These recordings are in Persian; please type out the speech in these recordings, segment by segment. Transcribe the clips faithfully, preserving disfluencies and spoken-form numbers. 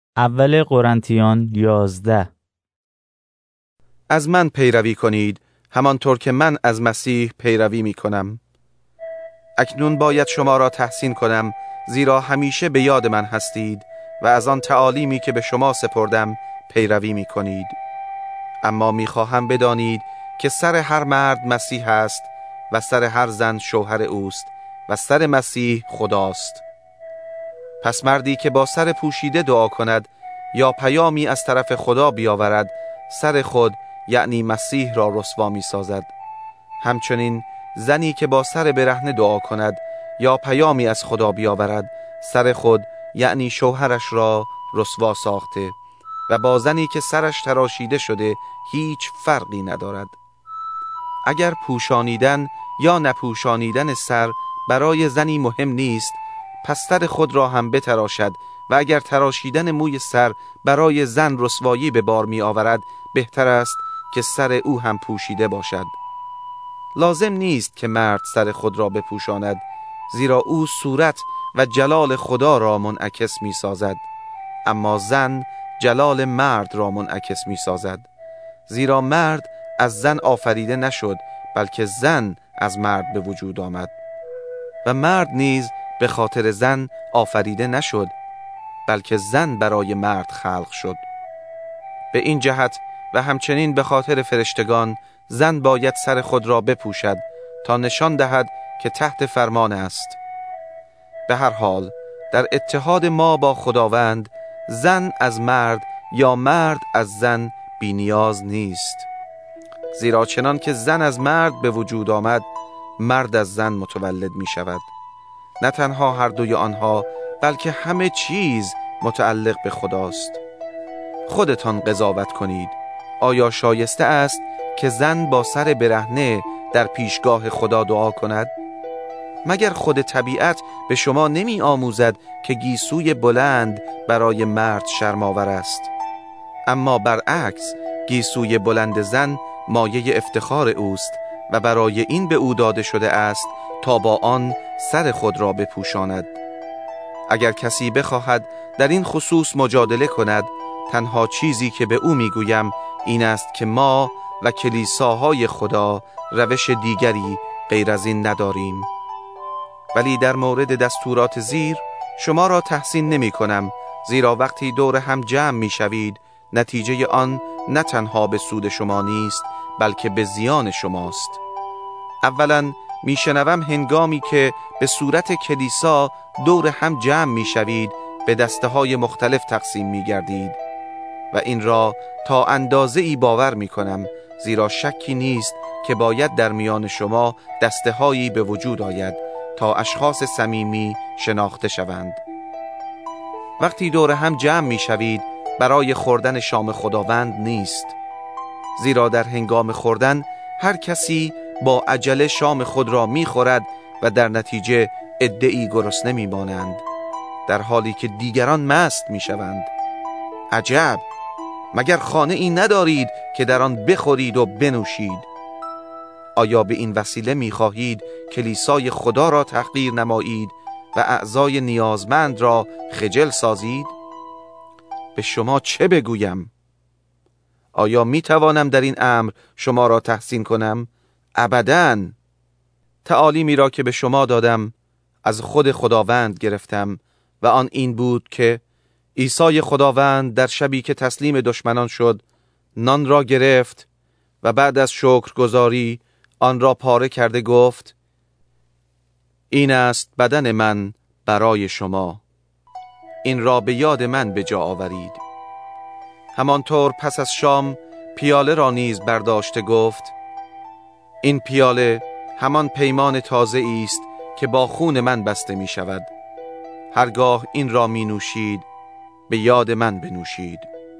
اول قرنتیان یازده. از من پیروی کنید همانطور که من از مسیح پیروی می کنم. اکنون باید شما را تحسین کنم، زیرا همیشه به یاد من هستید و از آن تعالیمی که به شما سپردم پیروی می کنید. اما می خواهم بدانید که سر هر مرد مسیح است و سر هر زن شوهر اوست و سر مسیح خداست. پس مردی که با سر پوشیده دعا کند یا پیامی از طرف خدا بیاورد، سر خود یعنی مسیح را رسوا می سازد. همچنین زنی که با سر برهنه دعا کند یا پیامی از خدا بیاورد، سر خود یعنی شوهرش را رسوا ساخته و با زنی که سرش تراشیده شده هیچ فرقی ندارد. اگر پوشانیدن یا نپوشانیدن سر برای زنی مهم نیست، پس سر خود را هم بتراشد و اگر تراشیدن موی سر برای زن رسوایی به بار می آورد، بهتر است که سر او هم پوشیده باشد. لازم نیست که مرد سر خود را بپوشاند، زیرا او صورت و جلال خدا را منعکس می سازد، اما زن جلال مرد را منعکس می سازد، زیرا مرد از زن آفریده نشد بلکه زن از مرد به وجود آمد و مرد نیز به خاطر زن آفریده نشد بلکه زن برای مرد خلق شد. به این جهت و همچنین به خاطر فرشتگان زن باید سر خود را بپوشد تا نشان دهد که تحت فرمان است. به هر حال در اتحاد ما با خداوند زن از مرد یا مرد از زن بی نیاز نیست، زیرا چنان که زن از مرد به وجود آمد، مرد از زن متولد می شود. نه تنها هر دوی آنها بلکه همه چیز متعلق به خداست. خودتان قضاوت کنید، آیا شایسته است که زن با سر برهنه در پیشگاه خدا دعا کند؟ مگر خود طبیعت به شما نمی آموزد که گیسوی بلند برای مرد شرم‌آور است؟ اما برعکس گیسوی بلند زن مایه افتخار اوست و برای این به او داده شده است تا با آن سر خود را بپوشاند. اگر کسی بخواهد در این خصوص مجادله کند، تنها چیزی که به او میگویم این است که ما و کلیساهای خدا روش دیگری غیر از این نداریم. ولی در مورد دستورات زیر شما را تحسین نمی کنم، زیرا وقتی دور هم جمع می شوید، نتیجه آن نه تنها به سود شما نیست بلکه به زیان شماست. اولا میشنوم هنگامی که به صورت کلیسا دور هم جمع می شوید به دسته های مختلف تقسیم می گردید و این را تا اندازه ای باور می کنم، زیرا شکی نیست که باید در میان شما دسته هایی به وجود آید تا اشخاص صمیمی شناخته شوند. وقتی دور هم جمع می شوید برای خوردن شام خداوند نیست، زیرا در هنگام خوردن هر کسی با عجله شام خود را می خورد و در نتیجه عده‌ای گرسنه می مانند، در حالی که دیگران مست می شوند. عجب! مگر خانه ای ندارید که در آن بخورید و بنوشید؟ آیا به این وسیله می خواهید کلیسای خدا را تحقیر نمایید و اعضای نیازمند را خجل سازید؟ به شما چه بگویم؟ آیا می توانم در این امر شما را تحسین کنم؟ ابداً. تعالیمی را که به شما دادم از خود خداوند گرفتم و آن این بود که عیسی خداوند در شبی که تسلیم دشمنان شد نان را گرفت و بعد از شکرگزاری آن را پاره کرده گفت: این است بدن من برای شما، این را به یاد من به جا آورید. همانطور پس از شام پیاله را نیز برداشته گفت: این پیاله همان پیمان تازه است که با خون من بسته می شود. هرگاه این را می نوشید به یاد من بنوشید.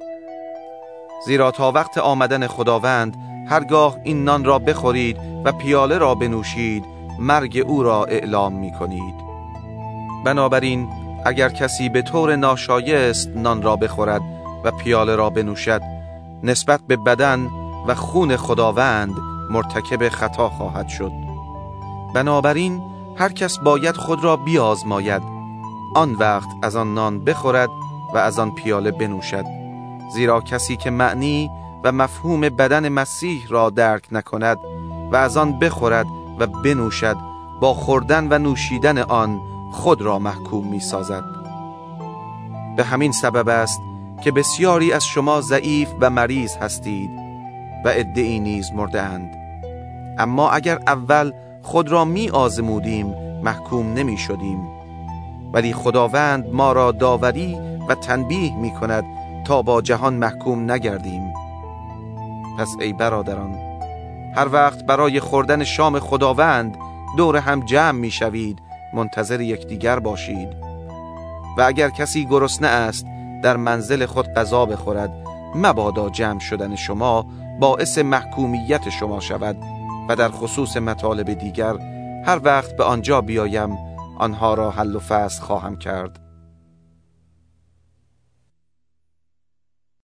زیرا تا وقت آمدن خداوند هرگاه این نان را بخورید و پیاله را بنوشید، مرگ او را اعلام می کنید. بنابراین اگر کسی به طور ناشایست نان را بخورد و پیاله را بنوشد، نسبت به بدن و خون خداوند مرتکب خطا خواهد شد. بنابراین هر کس باید خود را بیازماید، آن وقت از آن نان بخورد و از آن پیاله بنوشد، زیرا کسی که معنی و مفهوم بدن مسیح را درک نکند و از آن بخورد و بنوشد، با خوردن و نوشیدن آن خود را محکوم می سازد. به همین سبب است که بسیاری از شما ضعیف و مریض هستید و عده‌ای نیز مرده اند. اما اگر اول خود را می آزمودیم محکوم نمی شدیم، ولی خداوند ما را داوری و تنبیه می کند تا با جهان محکوم نگردیم. پس ای برادران، هر وقت برای خوردن شام خداوند دور هم جمع می شوید منتظر یکدیگر باشید. و اگر کسی گرسنه است در منزل خود غذا بخورد، مبادا جمع شدن شما باعث محکومیت شما شود. و در خصوص مطالب دیگر هر وقت به آنجا بیایم آنها را حل و فصل خواهم کرد.